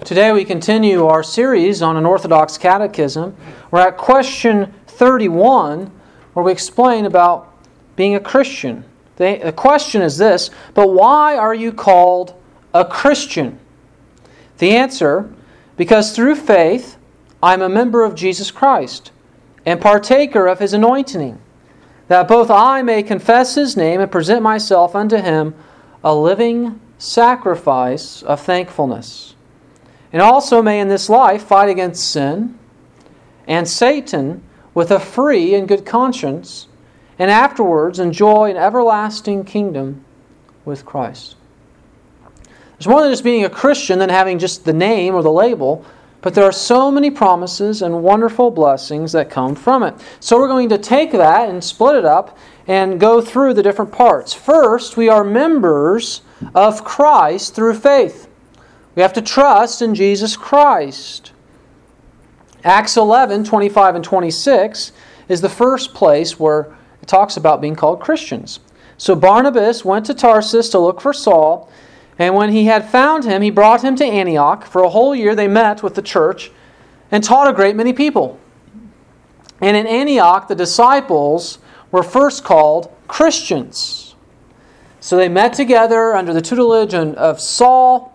Today we continue our series on an Orthodox Catechism. We're at question 31, where we explain about being a Christian. The question is this: but why are you called a Christian? The answer: because through faith I am a member of Jesus Christ and partaker of His anointing, that both I may confess His name and present myself unto Him a living sacrifice of thankfulness, and also may in this life fight against sin and Satan with a free and good conscience, and afterwards enjoy an everlasting kingdom with Christ. There's more than just being a Christian than having just the name or the label, but there are so many promises and wonderful blessings that come from it. So we're going to take that and split it up and go through the different parts. First, we are members of Christ through faith. We have to trust in Jesus Christ. Acts 11, 25 and 26 is the first place where it talks about being called Christians. So Barnabas went to Tarsus to look for Saul, and when he had found him, he brought him to Antioch. For a whole year they met with the church and taught a great many people. And in Antioch, the disciples were first called Christians. So they met together under the tutelage of Saul,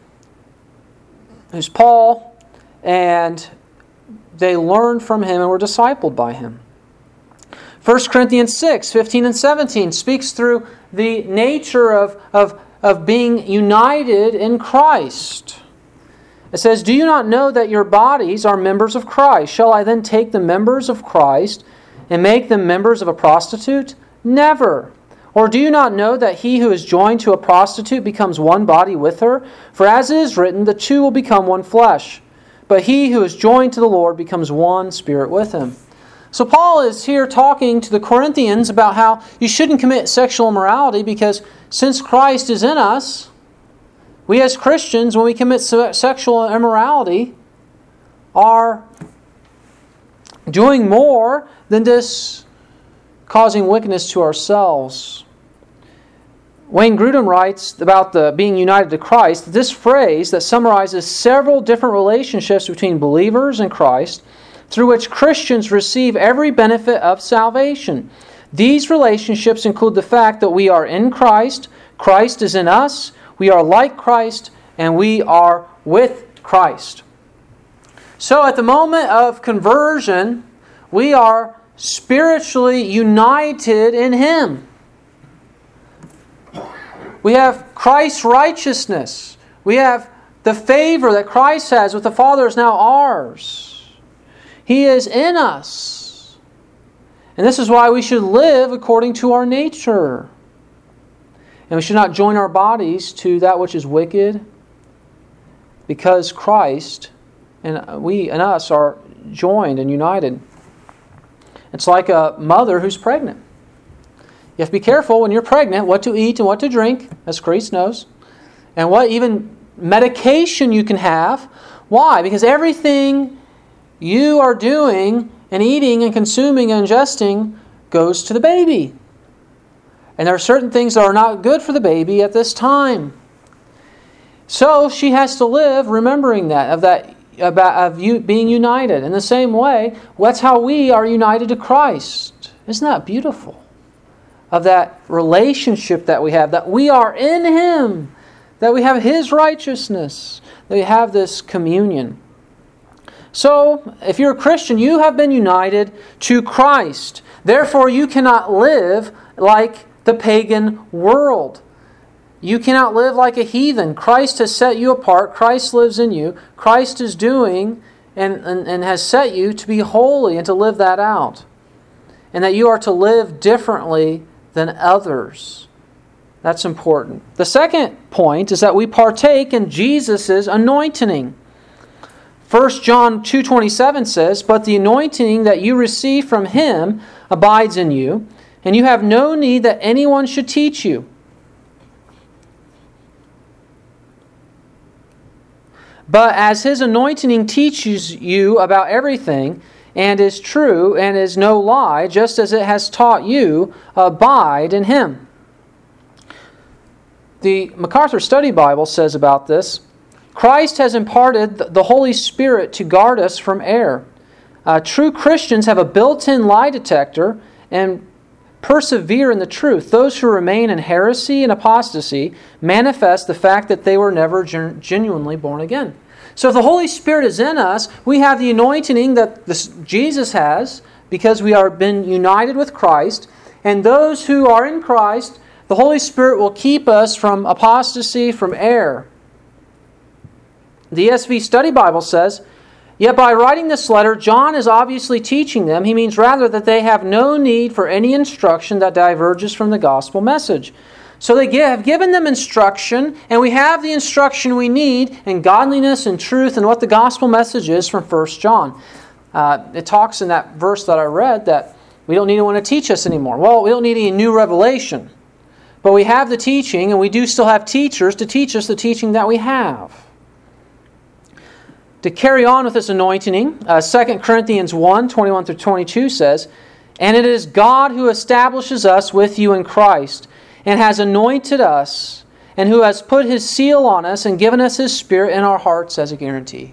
who's Paul, and they learned from him and were discipled by him. 1 Corinthians 6, 15 and 17 speaks through the nature of being united in Christ. It says, "Do you not know that your bodies are members of Christ? Shall I then take the members of Christ and make them members of a prostitute? Never. Or do you not know that he who is joined to a prostitute becomes one body with her? For as it is written, the two will become one flesh. But he who is joined to the Lord becomes one spirit with him." So Paul is here talking to the Corinthians about how you shouldn't commit sexual immorality, because since Christ is in us, we as Christians, when we commit sexual immorality, are doing more than just causing wickedness to ourselves. Wayne Grudem writes about being united to Christ, this phrase that summarizes several different relationships between believers and Christ, through which Christians receive every benefit of salvation. These relationships include the fact that we are in Christ, Christ is in us, we are like Christ, and we are with Christ. So at the moment of conversion, we are spiritually united in Him. We have Christ's righteousness. We have the favor that Christ has with the Father is now ours. He is in us. And this is why we should live according to our nature. And we should not join our bodies to that which is wicked, because Christ and we and us are joined and united. It's like a mother who's pregnant. You have to be careful when you're pregnant what to eat and what to drink, as Grace knows, and what even medication you can have. Why? Because everything you are doing and eating and consuming and ingesting goes to the baby. And there are certain things that are not good for the baby at this time. So she has to live remembering that, of you being united. In the same way, that's how we are united to Christ. Isn't that beautiful? Of that relationship that we have, that we are in Him, that we have His righteousness, that we have this communion. So, if you're a Christian, you have been united to Christ. Therefore, you cannot live like the pagan world. You cannot live like a heathen. Christ has set you apart. Christ lives in you. Christ is doing and has set you to be holy and to live that out. And that you are to live differently than others. That's important. The second point is that we partake in Jesus' anointing. 1 John 2:27 says, "But the anointing that you receive from Him abides in you, and you have no need that anyone should teach you. But as His anointing teaches you about everything, and is true, and is no lie, just as it has taught you, abide in Him." The MacArthur Study Bible says about this, Christ has imparted the Holy Spirit to guard us from error. True Christians have a built-in lie detector and persevere in the truth. Those who remain in heresy and apostasy manifest the fact that they were never genuinely born again. So if the Holy Spirit is in us, we have the anointing that Jesus has because we are been united with Christ. And those who are in Christ, the Holy Spirit will keep us from apostasy, from error. The ESV Study Bible says, "Yet by writing this letter, John is obviously teaching them. He means rather that they have no need for any instruction that diverges from the gospel message." So they have given them instruction, and we have the instruction we need in godliness and truth and what the gospel message is from 1 John. It talks in that verse that I read that we don't need anyone to teach us anymore. Well, we don't need any new revelation. But we have the teaching, and we do still have teachers to teach us the teaching that we have. To carry on with this anointing, 2 Corinthians 1, 21 through 22 says, "And it is God who establishes us with you in Christ, and has anointed us, and who has put His seal on us and given us His Spirit in our hearts as a guarantee."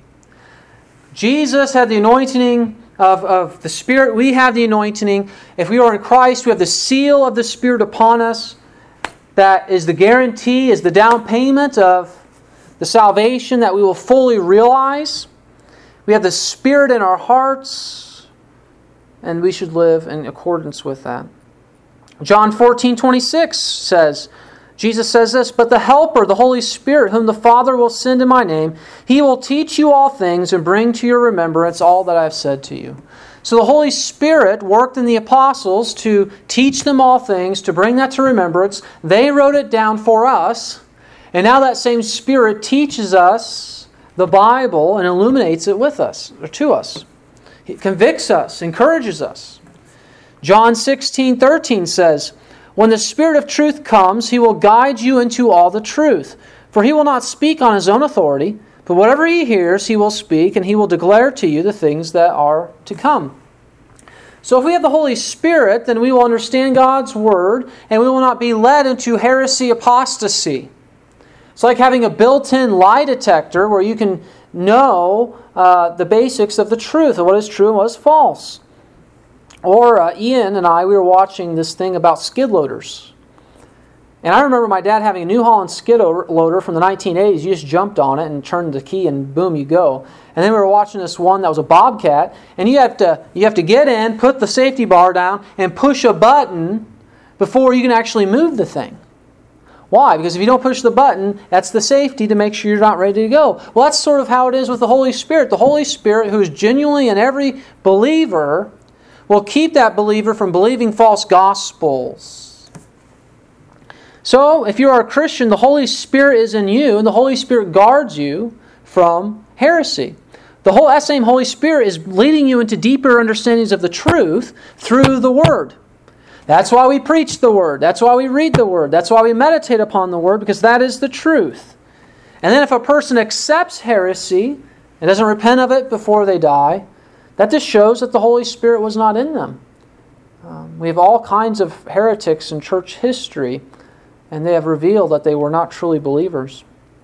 Jesus had the anointing of the Spirit. We have the anointing. If we are in Christ, we have the seal of the Spirit upon us. That is the guarantee, is the down payment of the salvation that we will fully realize. We have the Spirit in our hearts, and we should live in accordance with that. John 14:26 says, Jesus says this, "But the Helper, the Holy Spirit, whom the Father will send in my name, He will teach you all things and bring to your remembrance all that I have said to you." So the Holy Spirit worked in the apostles to teach them all things, to bring that to remembrance. They wrote it down for us. And now that same Spirit teaches us the Bible and illuminates it with us, or to us. It convicts us, encourages us. John 16:13 says, "When the Spirit of truth comes, He will guide you into all the truth. For He will not speak on His own authority, but whatever He hears, He will speak, and He will declare to you the things that are to come." So if we have the Holy Spirit, then we will understand God's Word, and we will not be led into heresy, apostasy. It's like having a built-in lie detector where you can know the basics of the truth, of what is true and what is false. Or Ian and I, we were watching this thing about skid loaders. And I remember my dad having a New Holland skid loader from the 1980s. You just jumped on it and turned the key and boom, you go. And then we were watching this one that was a Bobcat. And you have to get in, put the safety bar down, and push a button before you can actually move the thing. Why? Because if you don't push the button, that's the safety to make sure you're not ready to go. Well, that's sort of how it is with the Holy Spirit. The Holy Spirit, who is genuinely in every believer, will keep that believer from believing false gospels. So, if you are a Christian, the Holy Spirit is in you, and the Holy Spirit guards you from heresy. That same Holy Spirit is leading you into deeper understandings of the truth through the Word. That's why we preach the Word. That's why we read the Word. That's why we meditate upon the Word, because that is the truth. And then if a person accepts heresy and doesn't repent of it before they die, that just shows that the Holy Spirit was not in them. We have all kinds of heretics in church history, and they have revealed that they were not truly believers.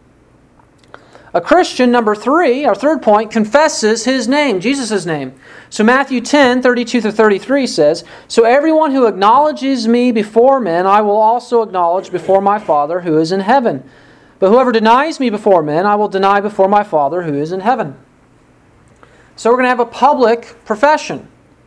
A Christian, number 3, our third point, confesses His name, Jesus' name. So Matthew 10:32-33 says, "So everyone who acknowledges me before men, I will also acknowledge before my Father who is in heaven. But whoever denies me before men, I will deny before my Father who is in heaven." So we're going to have a public profession.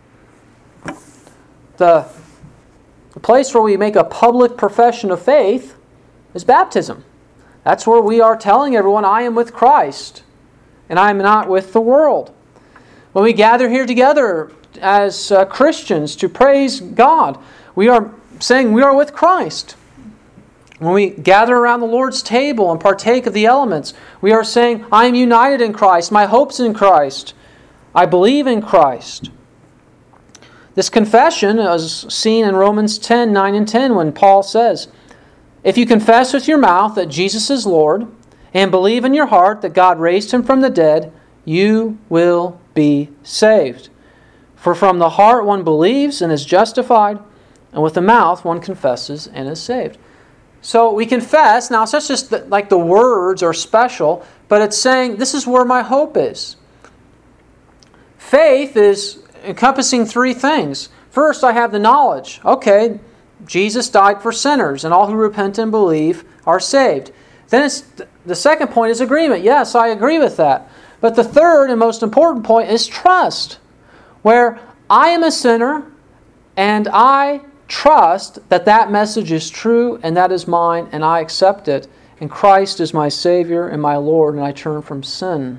The place where we make a public profession of faith is baptism. That's where we are telling everyone, I am with Christ, and I am not with the world. When we gather here together as Christians to praise God, we are saying we are with Christ. When we gather around the Lord's table and partake of the elements, we are saying, I am united in Christ, my hope's in Christ, I believe in Christ. This confession is seen in Romans 10:9 and 10 when Paul says, "If you confess with your mouth that Jesus is Lord and believe in your heart that God raised Him from the dead, you will be saved. For from the heart one believes and is justified, and with the mouth one confesses and is saved." So we confess. Now, it's not just like the words are special. but it's saying, this is where my hope is. Faith is encompassing three things. First, I have the knowledge. Okay, Jesus died for sinners, and all who repent and believe are saved. Then the second point is agreement. Yes, I agree with that. But the third and most important point is trust, where I am a sinner, and I trust that that message is true, and that is mine, and I accept it. And Christ is my Savior and my Lord, and I turn from sin.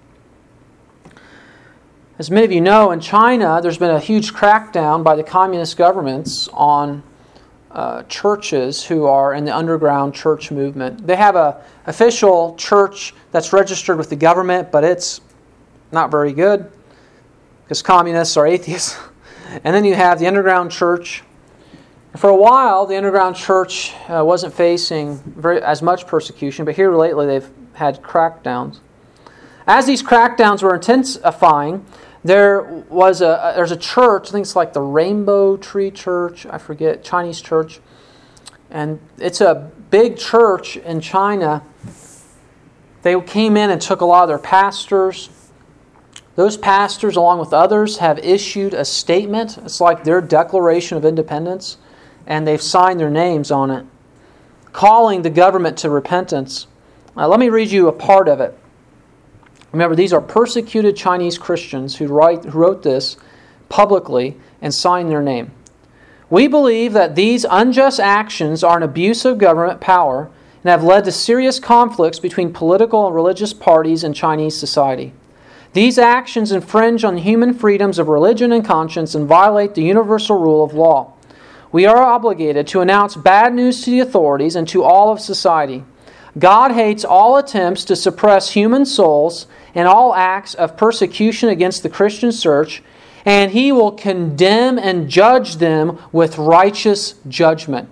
As many of you know, in China, there's been a huge crackdown by the communist governments on churches who are in the underground church movement. They have an official church that's registered with the government, but it's not very good because communists are atheists. And then you have the underground church. For a while, the underground church wasn't facing as much persecution, but here lately they've had crackdowns. As these crackdowns were intensifying, there's a church, I think it's like the Rainbow Tree Church, I forget, Chinese church. And it's a big church in China. They came in and took a lot of their pastors. Those pastors, along with others, have issued a statement. It's like their Declaration of Independence, and they've signed their names on it, calling the government to repentance. Let me read you a part of it. Remember, these are persecuted Chinese Christians who wrote this publicly and signed their name. We believe that these unjust actions are an abuse of government power and have led to serious conflicts between political and religious parties in Chinese society. These actions infringe on human freedoms of religion and conscience and violate the universal rule of law. We are obligated to announce bad news to the authorities and to all of society. God hates all attempts to suppress human souls and all acts of persecution against the Christian church, and He will condemn and judge them with righteous judgment.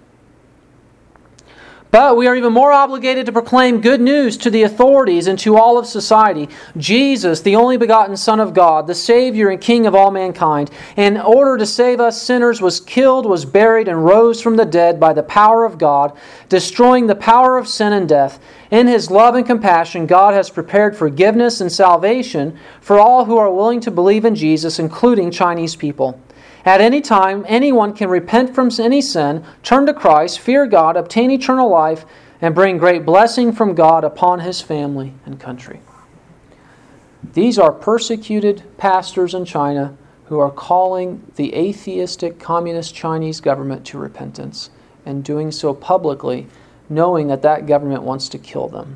But we are even more obligated to proclaim good news to the authorities and to all of society. Jesus, the only begotten Son of God, the Savior and King of all mankind, in order to save us sinners, was killed, was buried, and rose from the dead by the power of God, destroying the power of sin and death. In His love and compassion, God has prepared forgiveness and salvation for all who are willing to believe in Jesus, including Chinese people. At any time, anyone can repent from any sin, turn to Christ, fear God, obtain eternal life, and bring great blessing from God upon his family and country. These are persecuted pastors in China who are calling the atheistic communist Chinese government to repentance, and doing so publicly, knowing that that government wants to kill them.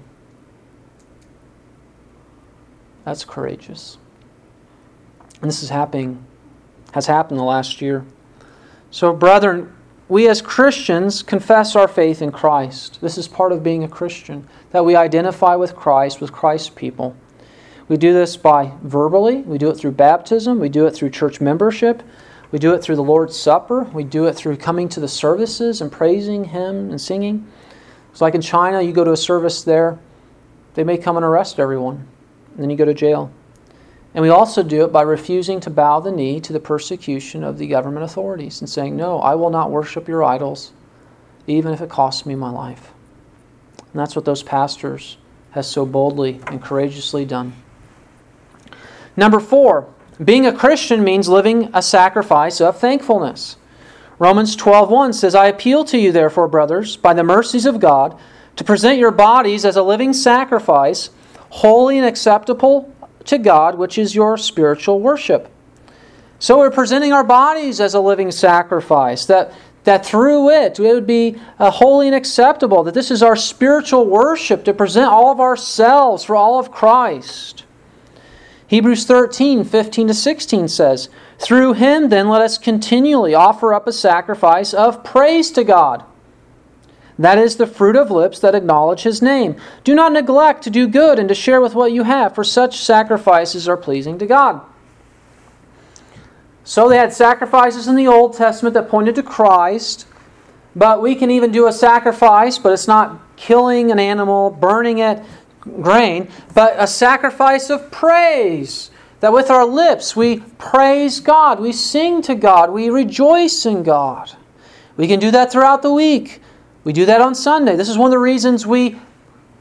That's courageous. And this has happened the last year. So, brethren, we as Christians confess our faith in Christ. This is part of being a Christian, that we identify with Christ, with Christ's people. We do this by verbally, we do it through baptism, we do it through church membership, we do it through the Lord's Supper, we do it through coming to the services and praising Him and singing. It's like in China, you go to a service there, they may come and arrest everyone, and then you go to jail. And we also do it by refusing to bow the knee to the persecution of the government authorities and saying, no, I will not worship your idols, even if it costs me my life. And that's what those pastors have so boldly and courageously done. Number 4, being a Christian means living a sacrifice of thankfulness. Romans 12:1 says, I appeal to you, therefore, brothers, by the mercies of God, to present your bodies as a living sacrifice, holy and acceptable to God, which is your spiritual worship. So we're presenting our bodies as a living sacrifice, that through it would be holy and acceptable, that this is our spiritual worship, to present all of ourselves for all of Christ. Hebrews 13:15-16 says, through Him then let us continually offer up a sacrifice of praise to God. That is the fruit of lips that acknowledge His name. Do not neglect to do good and to share with what you have, for such sacrifices are pleasing to God. So they had sacrifices in the Old Testament that pointed to Christ, but we can even do a sacrifice, but it's not killing an animal, burning it, grain, but a sacrifice of praise. That with our lips we praise God, we sing to God, we rejoice in God. We can do that throughout the week. We do that on Sunday. This is one of the reasons we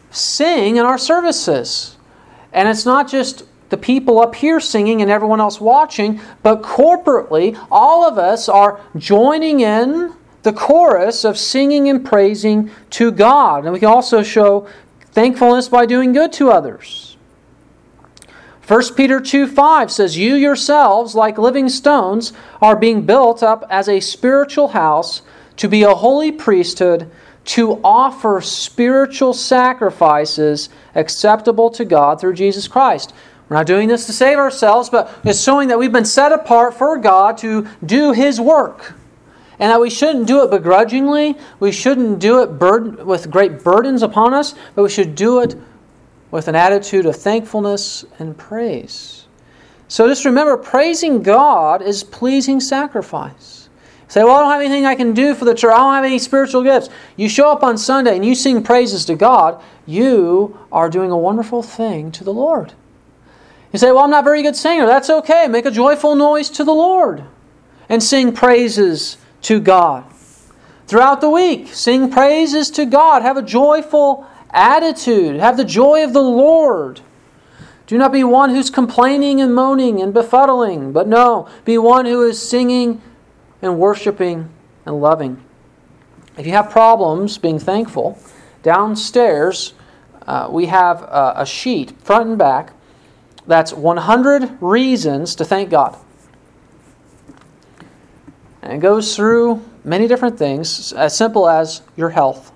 sing in our services. And it's not just the people up here singing and everyone else watching, but corporately, all of us are joining in the chorus of singing and praising to God. And we can also show thankfulness by doing good to others. 1 Peter 2:5 says, "You yourselves, like living stones, are being built up as a spiritual house to be a holy priesthood, to offer spiritual sacrifices acceptable to God through Jesus Christ." We're not doing this to save ourselves, but it's showing that we've been set apart for God to do His work. And that we shouldn't do it begrudgingly. We shouldn't do it with great burdens upon us, but we should do it with an attitude of thankfulness and praise. So just remember, praising God is pleasing sacrifice. Say, well, I don't have anything I can do for the church. I don't have any spiritual gifts. You show up on Sunday and you sing praises to God, you are doing a wonderful thing to the Lord. You say, well, I'm not a very good singer. That's okay. Make a joyful noise to the Lord and sing praises to God. Throughout the week, sing praises to God. Have a joyful attitude. Have the joy of the Lord. Do not be one who's complaining and moaning and befuddling, but no, be one who is singing and worshiping and loving. If you have problems being thankful, downstairs we have a sheet, front and back, that's 100 reasons to thank God. And it goes through many different things, as simple as your health,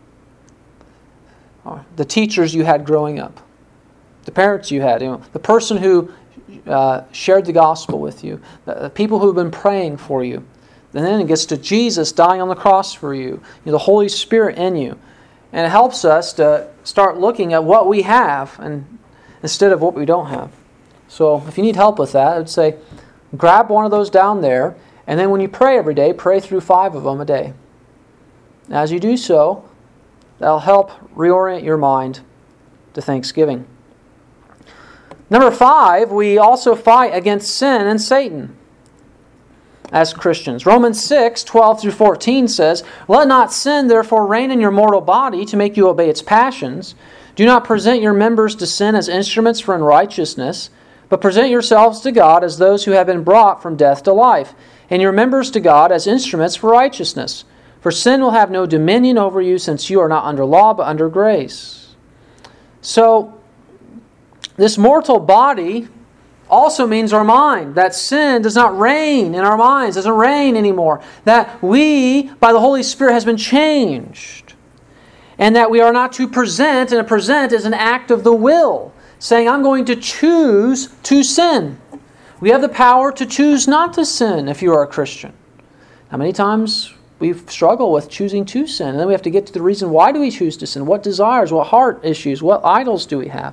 or the teachers you had growing up, the parents you had, the person who shared the gospel with you, the people who have been praying for you. And then it gets to Jesus dying on the cross for you, the Holy Spirit in you. And it helps us to start looking at what we have and instead of what we don't have. So if you need help with that, I would say grab one of those down there, and then when you pray every day, pray through 5 of them a day. As you do so, that'll help reorient your mind to thanksgiving. Number 5, we also fight against sin and Satan as Christians. Romans 6:12-14 says, "Let not sin therefore reign in your mortal body to make you obey its passions. Do not present your members to sin as instruments for unrighteousness, but present yourselves to God as those who have been brought from death to life, and your members to God as instruments for righteousness. For sin will have no dominion over you, since you are not under law, but under grace." So, this mortal body also means our mind. That sin does not reign in our minds, doesn't reign anymore. That we, by the Holy Spirit, has been changed. And that we are not to present, and a present is an act of the will, saying, I'm going to choose to sin. We have the power to choose not to sin if you are a Christian. How many times we struggle with choosing to sin, and then we have to get to the reason, why do we choose to sin? What desires, what heart issues, what idols do we have?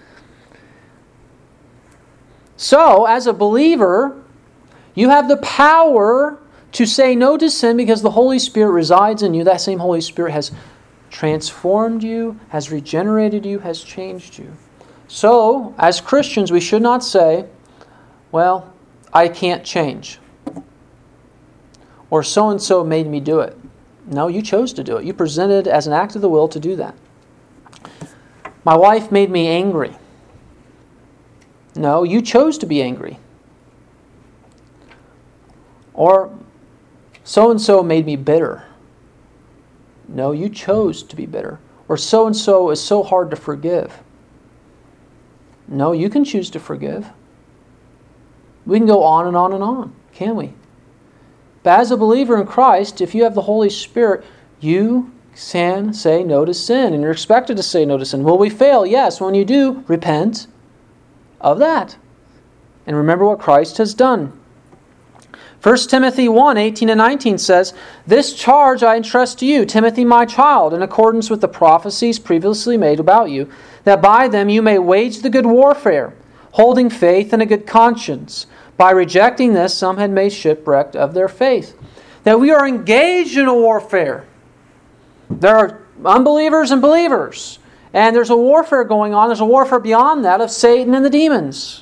So, as a believer, you have the power to say no to sin because the Holy Spirit resides in you. That same Holy Spirit has transformed you, has regenerated you, has changed you. So, as Christians, we should not say, well, I can't change. Or so-and-so made me do it. No, you chose to do it. You presented as an act of the will to do that. My wife made me angry. No, you chose to be angry. Or so-and-so made me bitter. No, you chose to be bitter. Or so-and-so is so hard to forgive. No, you can choose to forgive. We can go on and on and on, can we? But as a believer in Christ, if you have the Holy Spirit, you can say no to sin, and you're expected to say no to sin. Will we fail? Yes. When you do, repent of that. And remember what Christ has done. 1 Timothy 1:18-19 says, "This charge I entrust to you, Timothy, my child, in accordance with the prophecies previously made about you, that by them you may wage the good warfare, holding faith and a good conscience. By rejecting this, some had made shipwreck of their faith." That we are engaged in a warfare. There are unbelievers and believers. And there's a warfare going on. There's a warfare beyond that of Satan and the demons.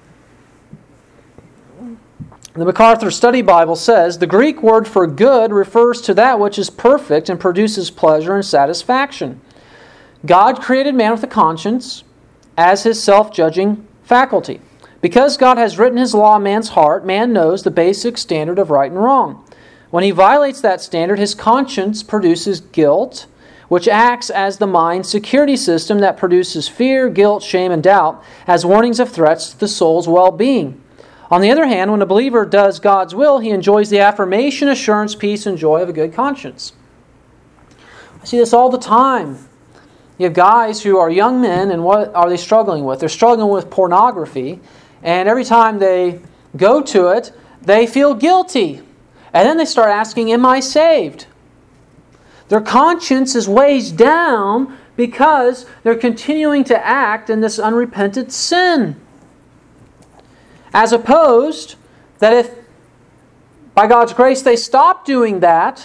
The MacArthur Study Bible says, the Greek word for good refers to that which is perfect and produces pleasure and satisfaction. God created man with a conscience as his self-judging faculty. Because God has written his law in man's heart, man knows the basic standard of right and wrong. When he violates that standard, his conscience produces guilt, which acts as the mind's security system that produces fear, guilt, shame, and doubt as warnings of threats to the soul's well-being. On the other hand, when a believer does God's will, he enjoys the affirmation, assurance, peace, and joy of a good conscience. I see this all the time. You have guys who are young men, and what are they struggling with? They're struggling with pornography, and every time they go to it, they feel guilty. And then they start asking, am I saved? Their conscience is weighed down because they're continuing to act in this unrepentant sin. As opposed that if by God's grace they stop doing that,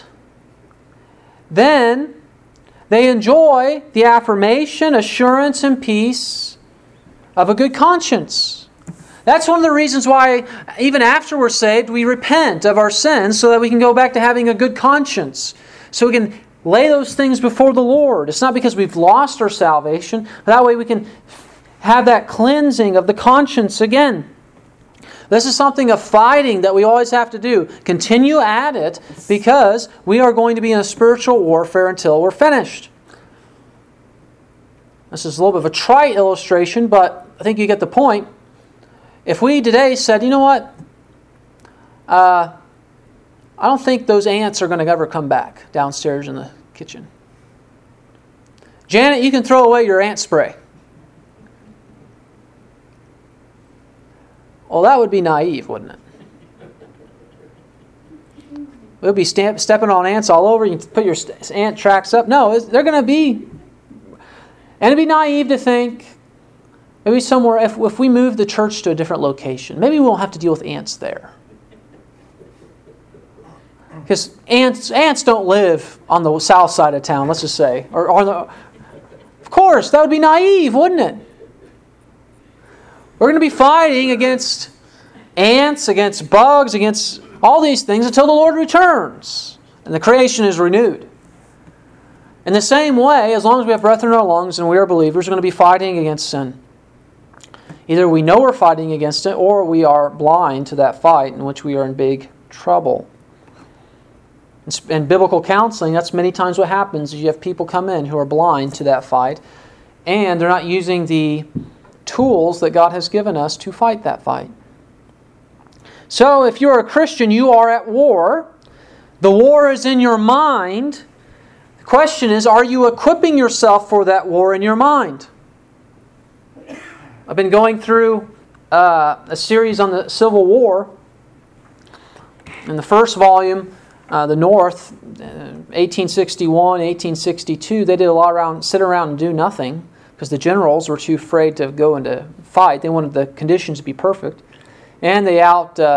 then they enjoy the affirmation, assurance, and peace of a good conscience. That's one of the reasons why, even after we're saved, we repent of our sins so that we can go back to having a good conscience. So we can lay those things before the Lord. It's not because we've lost our salvation. That way we can have that cleansing of the conscience again. This is something of fighting that we always have to do. Continue at it because we are going to be in a spiritual warfare until we're finished. This is a little bit of a trite illustration, but I think you get the point. If we today said, you know what, I don't think those ants are going to ever come back downstairs in the kitchen. Janet, you can throw away your ant spray. Well, that would be naive, wouldn't it? We'll be stepping on ants all over. You can put your ant tracks up. No, they're going to be... And it'd be naive to think, maybe somewhere, if we move the church to a different location, maybe we won't have to deal with ants there. Because ants don't live on the south side of town, let's just say. Of course, that would be naive, wouldn't it? We're going to be fighting against ants, against bugs, against all these things until the Lord returns and the creation is renewed. In the same way, as long as we have breath in our lungs and we are believers, we're going to be fighting against sin. Either we know we're fighting against it or we are blind to that fight in which we are in big trouble. In biblical counseling, that's many times what happens is you have people come in who are blind to that fight and they're not using the tools that God has given us to fight that fight. So if you're a Christian, you are at war. The war is in your mind. The question is, are you equipping yourself for that war in your mind? I've been going through a series on the Civil War. In the first volume, the North, 1861, 1862, they did a lot around, sit around and do nothing because the generals were too afraid to go into fight. They wanted the conditions to be perfect. And they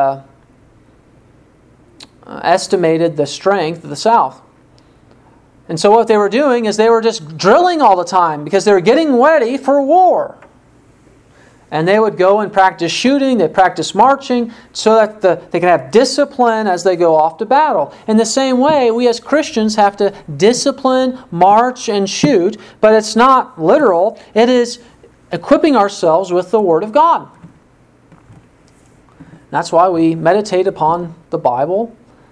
estimated the strength of the South. And so what they were doing is they were just drilling all the time because they were getting ready for war. And they would go and practice shooting, they'd practice marching, so that they can have discipline as they go off to battle. In the same way, we as Christians have to discipline, march, and shoot, but it's not literal. It is equipping ourselves with the Word of God. That's why we meditate upon the Bible.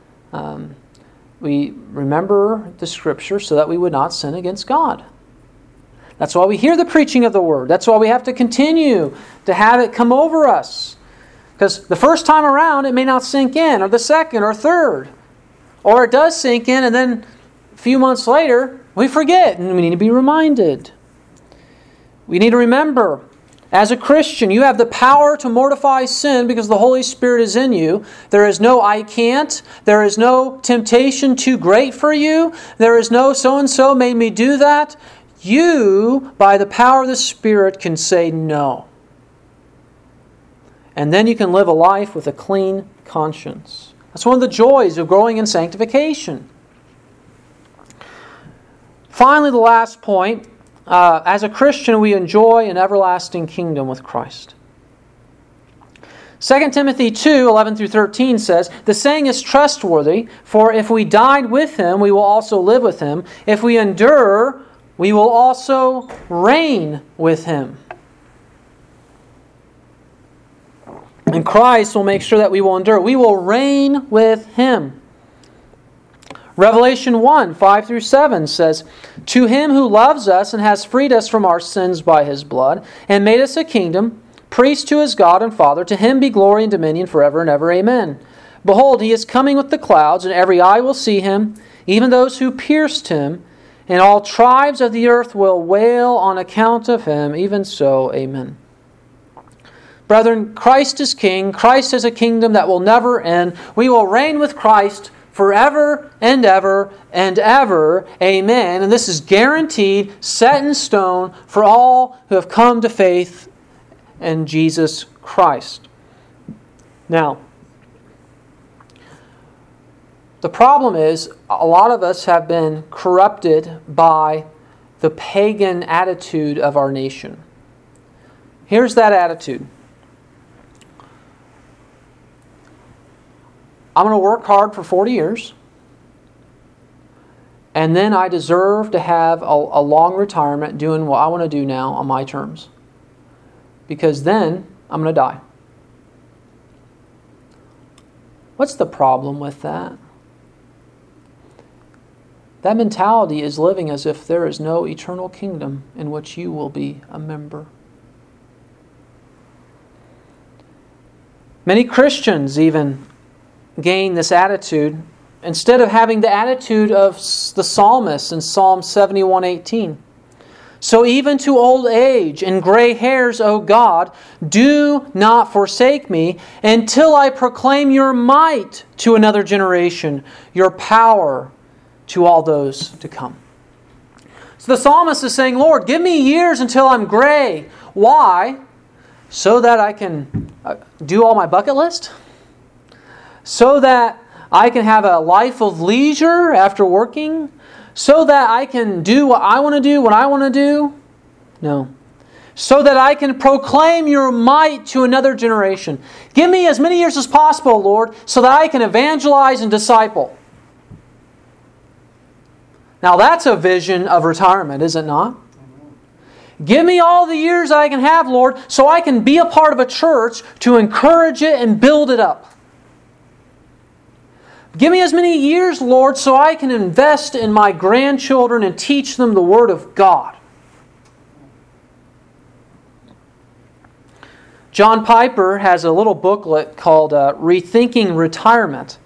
We remember the Scripture so that we would not sin against God. That's why we hear the preaching of the Word. That's why we have to continue to have it come over us. Because the first time around, it may not sink in, or the second, or third. Or it does sink in, and then a few months later, we forget, and we need to be reminded. We need to remember, as a Christian, you have the power to mortify sin because the Holy Spirit is in you. There is no I can't. There is no temptation too great for you. There is no so-and-so made me do that. You, by the power of the Spirit, can say no. And then you can live a life with a clean conscience. That's one of the joys of growing in sanctification. Finally, the last point. As a Christian, we enjoy an everlasting kingdom with Christ. 2 Timothy 2, 11 through 13 says, "The saying is trustworthy, for if we died with Him, we will also live with Him. If we endure, we will also reign with Him. And Christ will make sure that we will endure. We will reign with Him. Revelation 1, 5 through 7 says, "To Him who loves us and has freed us from our sins by His blood, and made us a kingdom, priest to His God and Father, to Him be glory and dominion forever and ever. Amen. Behold, He is coming with the clouds, and every eye will see Him, even those who pierced Him, and all tribes of the earth will wail on account of Him. Even so, Amen." Brethren, Christ is King. Christ has a kingdom that will never end. We will reign with Christ forever and ever and ever. Amen. And this is guaranteed, set in stone for all who have come to faith in Jesus Christ. Now, the problem is a lot of us have been corrupted by the pagan attitude of our nation. Here's that attitude. I'm going to work hard for 40 years, and then I deserve to have a long retirement doing what I want to do now on my terms, because then I'm going to die. What's the problem with that? That mentality is living as if there is no eternal kingdom in which you will be a member. Many Christians even gain this attitude instead of having the attitude of the psalmist in Psalm 71:18. "So even to old age and gray hairs, O God, do not forsake me until I proclaim your might to another generation, your power to all those to come." So the psalmist is saying, "Lord, give me years until I'm gray." Why? So that I can do all my bucket list? So that I can have a life of leisure after working? So that I can do what I want to do when I want to do? No. So that I can proclaim your might to another generation. Give me as many years as possible, Lord, so that I can evangelize and disciple. Now that's a vision of retirement, is it not? Give me all the years I can have, Lord, so I can be a part of a church to encourage it and build it up. Give me as many years, Lord, so I can invest in my grandchildren and teach them the Word of God. John Piper has a little booklet called Rethinking Retirement.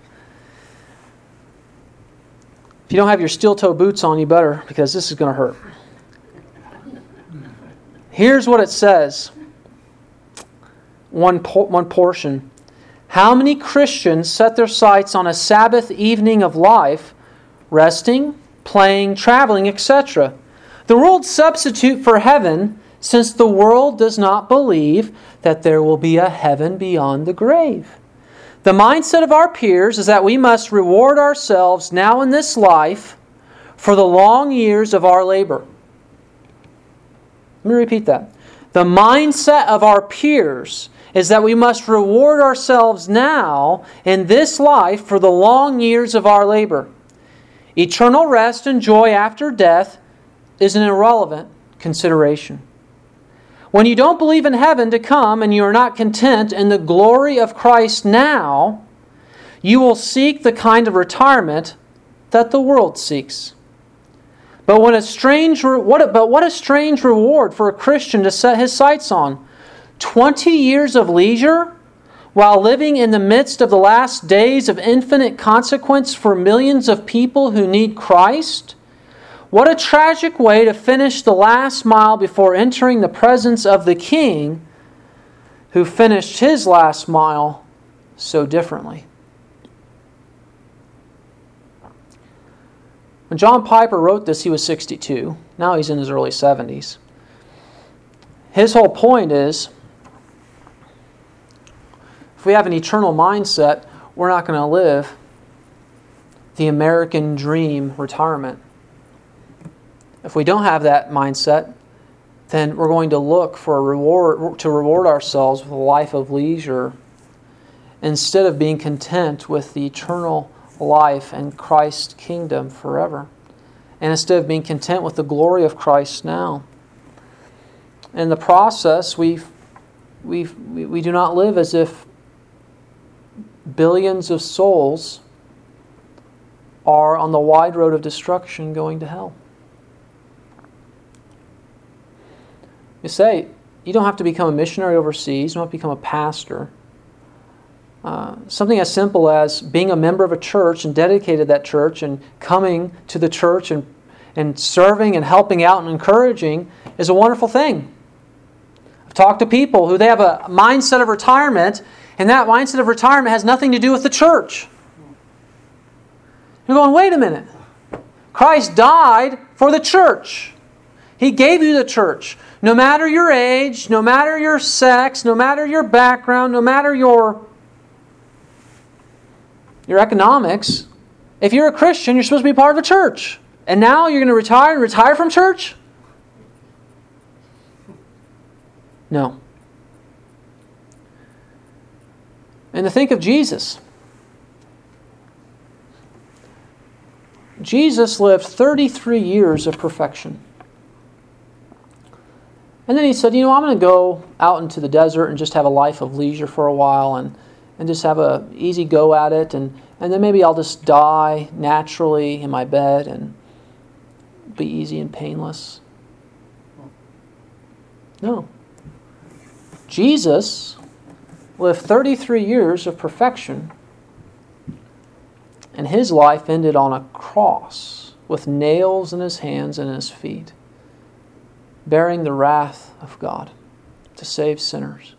If you don't have your steel-toe boots on, you better, because this is going to hurt. Here's what it says. One portion. "How many Christians set their sights on a Sabbath evening of life, resting, playing, traveling, etc.? The world substitute for heaven, since the world does not believe that there will be a heaven beyond the grave. The mindset of our peers is that we must reward ourselves now in this life for the long years of our labor." Let me repeat that. The mindset of our peers is that we must reward ourselves now in this life for the long years of our labor. Eternal rest and joy after death is an irrelevant consideration. When you don't believe in heaven to come and you are not content in the glory of Christ now, you will seek the kind of retirement that the world seeks. But what a strange reward for a Christian to set his sights on. 20 years of leisure while living in the midst of the last days of infinite consequence for millions of people who need Christ? What a tragic way to finish the last mile before entering the presence of the King who finished his last mile so differently. When John Piper wrote this, he was 62. Now he's in his early 70s. His whole point is, if we have an eternal mindset, we're not going to live the American dream retirement. If we don't have that mindset, then we're going to look for a reward, to reward ourselves with a life of leisure instead of being content with the eternal life and Christ's kingdom forever. and instead of being content with the glory of Christ now. In the process, we do not live as if billions of souls are on the wide road of destruction going to hell. You say, you don't have to become a missionary overseas, you don't have to become a pastor. Something as simple as being a member of a church and dedicated to that church and coming to the church and serving and helping out and encouraging is a wonderful thing. I've talked to people who they have a mindset of retirement, and that mindset of retirement has nothing to do with the church. You're going, wait a minute. Christ died for the church. He gave you the church. No matter your age, no matter your sex, no matter your background, no matter your economics, if you're a Christian, you're supposed to be part of a church. And now you're going to retire from church? No. And to think of Jesus. Jesus lived 33 years of perfection. And then He said, I'm going to go out into the desert and just have a life of leisure for a while and just have a easy go at it. And then maybe I'll just die naturally in my bed and be easy and painless. No. Jesus lived 33 years of perfection, and His life ended on a cross with nails in His hands and in His feet, bearing the wrath of God to save sinners.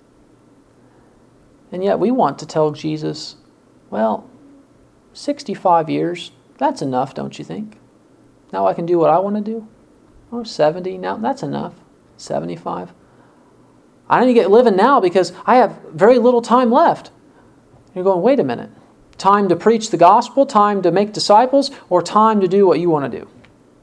And yet we want to tell Jesus, well, 65 years, that's enough, don't you think? Now I can do what I want to do? Oh, 70, now that's enough. 75. I need to get living now because I have very little time left. You're going, wait a minute. Time to preach the gospel, time to make disciples, or time to do what you want to do?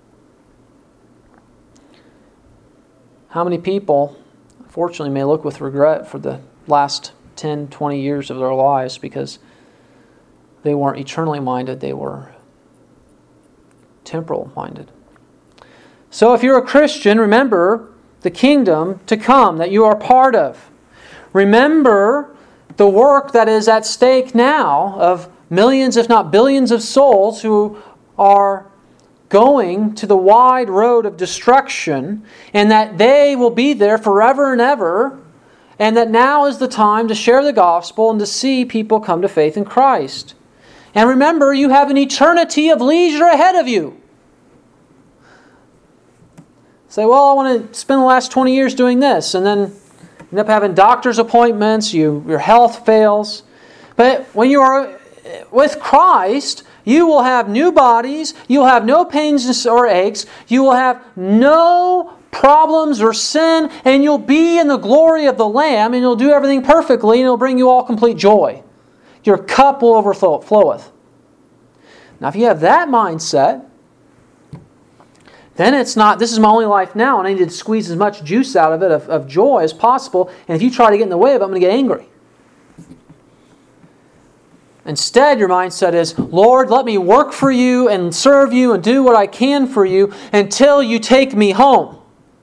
How many people, unfortunately, may look with regret for the last 10, 20 years of their lives because they weren't eternally minded, they were temporal minded. So if you're a Christian, remember the kingdom to come that you are part of. Remember the work that is at stake now of millions, if not billions of souls who are going to the wide road of destruction, and that they will be there forever and ever, and that now is the time to share the gospel and to see people come to faith in Christ. And remember, you have an eternity of leisure ahead of you. Say, well, I want to spend the last 20 years doing this, and then end up having doctor's appointments, your health fails. But when you are with Christ, you will have new bodies, you'll have no pains or aches, you will have no problems or sin, and you'll be in the glory of the Lamb, and you'll do everything perfectly, and it'll bring you all complete joy. Your cup will overfloweth. Now, if you have that mindset, then it's not, this is my only life now, and I need to squeeze as much juice out of it, of joy as possible, and if you try to get in the way of it, I'm going to get angry. Instead, your mindset is, Lord, let me work for you and serve you and do what I can for you until you take me home.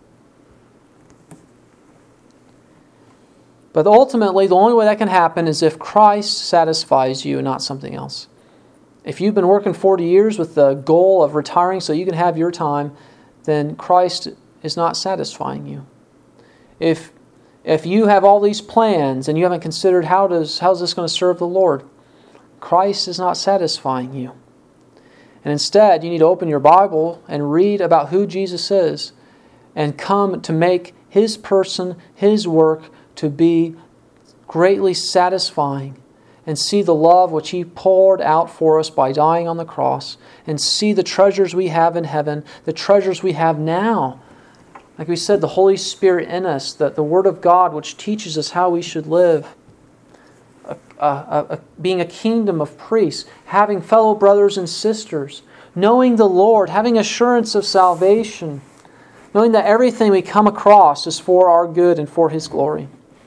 But ultimately, the only way that can happen is if Christ satisfies you and not something else. If you've been working 40 years with the goal of retiring so you can have your time, then Christ is not satisfying you. If you have all these plans and you haven't considered how's this going to serve the Lord, Christ is not satisfying you. And instead, you need to open your Bible and read about who Jesus is and come to make His person, His work to be greatly satisfying, and see the love which He poured out for us by dying on the cross, and see the treasures we have in heaven, the treasures we have now. Like we said, the Holy Spirit in us, the Word of God which teaches us how we should live. Being a kingdom of priests, having fellow brothers and sisters, knowing the Lord, having assurance of salvation, knowing that everything we come across is for our good and for His glory.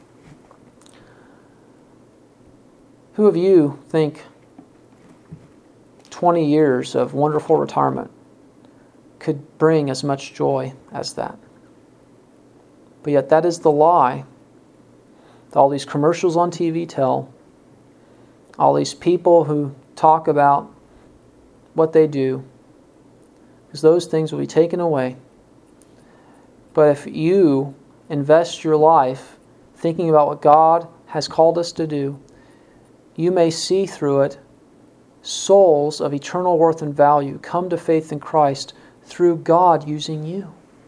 Who of you think 20 years of wonderful retirement could bring as much joy as that. But yet that is the lie that all these commercials on TV tell. All these people who talk about what they do. Because those things will be taken away. But if you invest your life thinking about what God has called us to do, you may see through it souls of eternal worth and value come to faith in Christ through God using you.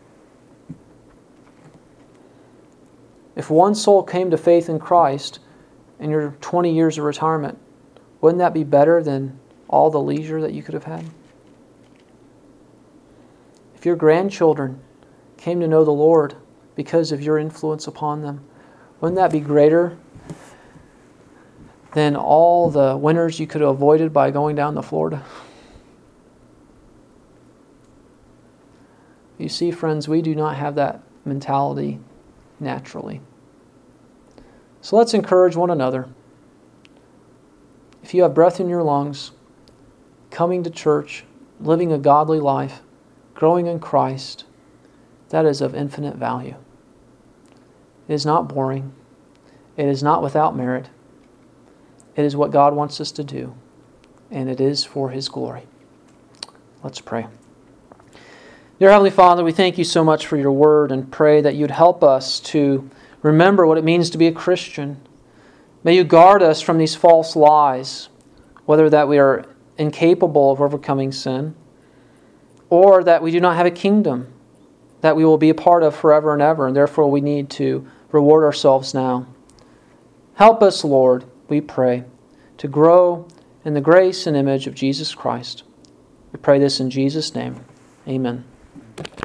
If one soul came to faith in Christ in your 20 years of retirement, wouldn't that be better than all the leisure that you could have had? If your grandchildren came to know the Lord because of your influence upon them, wouldn't that be greater than all the winters you could have avoided by going down to Florida? You see, friends, we do not have that mentality naturally. So let's encourage one another. If you have breath in your lungs, coming to church, living a godly life, growing in Christ, that is of infinite value. It is not boring. It is not without merit. It is what God wants us to do, and it is for His glory. Let's pray. Dear Heavenly Father, we thank you so much for your word and pray that you'd help us to remember what it means to be a Christian. May you guard us from these false lies, whether that we are incapable of overcoming sin, or that we do not have a kingdom that we will be a part of forever and ever, and therefore we need to reward ourselves now. Help us, Lord, we pray, to grow in the grace and image of Jesus Christ. We pray this in Jesus' name. Amen.